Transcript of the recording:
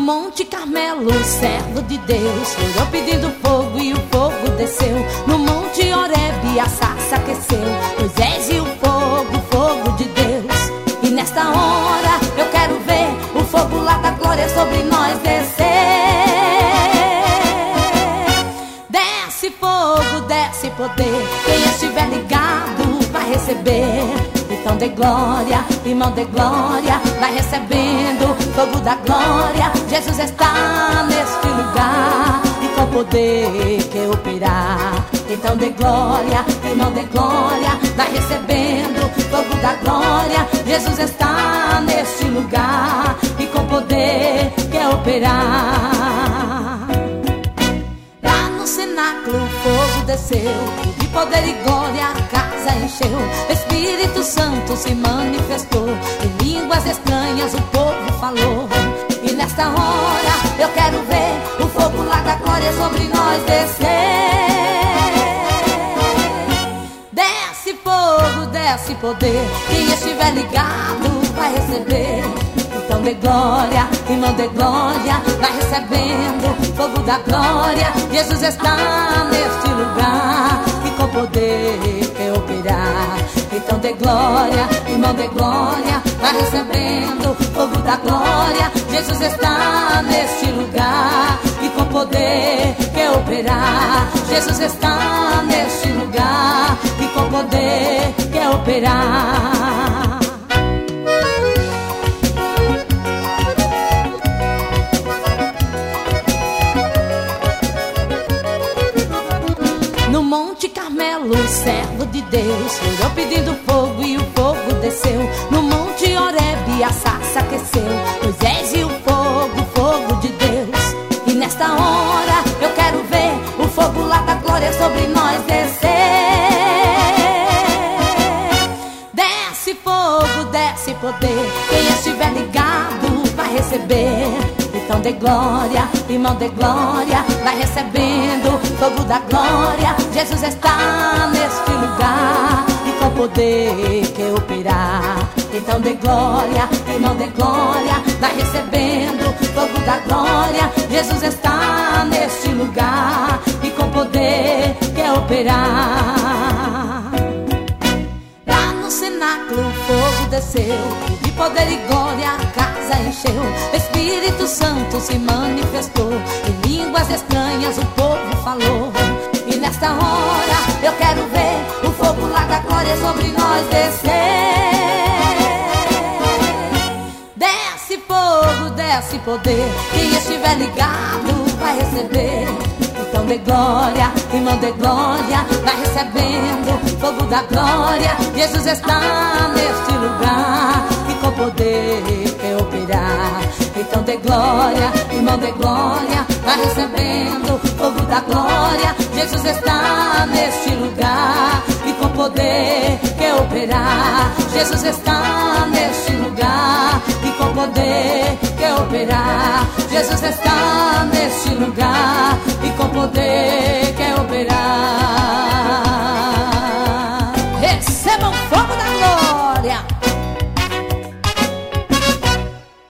Monte Carmelo, servo de Deus, orou pedindo fogo e o fogo desceu. No Monte Horebe a sarça aqueceu, Moisés e o fogo de Deus. E nesta hora eu quero ver o fogo lá da glória sobre nós descer. Desce fogo, desce poder, quem estiver ligado vai receber. Então dê glória, irmão, dê glória, vai recebendo fogo da glória. Jesus está neste lugar e com poder quer operar. Então dê glória, irmão, dê glória, vai recebendo fogo da glória. Jesus está neste lugar e com poder quer operar. Lá no cenáculo o fogo desceu, de poder e glória a casa encheu. Espírito Santo se manifestou, em línguas estranhas o povo falou. E nesta hora eu quero ver o fogo lá da glória sobre nós descer. Desce fogo, desce poder, quem estiver ligado vai receber. Então dê glória, irmão, dê glória, vai recebendo fogo da glória. Jesus está neste lugar e com poder quer operar. Então dê glória, irmão, dê glória, vai recebendo fogo da glória. Jesus está neste lugar e com poder quer operar. Jesus está neste lugar e com poder quer operar. No Monte Carmelo, servo de Deus, orou pedindo fogo e o fogo desceu. No Monte Horebe a sarça aqueceu, Moisés e o fogo de Deus. E nesta hora eu quero ver o fogo lá da glória sobre nós descer. Desce fogo, desce poder, quem estiver ligado vai receber. Então dê glória, irmão, dê glória, vai recebendo fogo da glória. Jesus está neste lugar e com poder quer operar. Então dê glória, irmão, dê glória, vai recebendo fogo da glória. Jesus está neste lugar e com poder quer operar. Lá no cenáculo o fogo desceu, de poder e glória a casa encheu. Espírito Santo se manifestou, em línguas estranhas o povo falou. E nesta hora eu quero ver o fogo lá da glória sobre nós descer. Desce fogo, desce poder, quem estiver ligado vai receber. Então dê glória, irmão, dê glória, vai recebendo fogo da glória. Jesus está neste lugar e com poder quer operar. Então dê glória, irmão, dê glória, vai recebendo fogo da glória. Jesus está neste lugar e com poder quer operar. Jesus está neste lugar e com poder quer operar. Jesus está neste lugar e com poder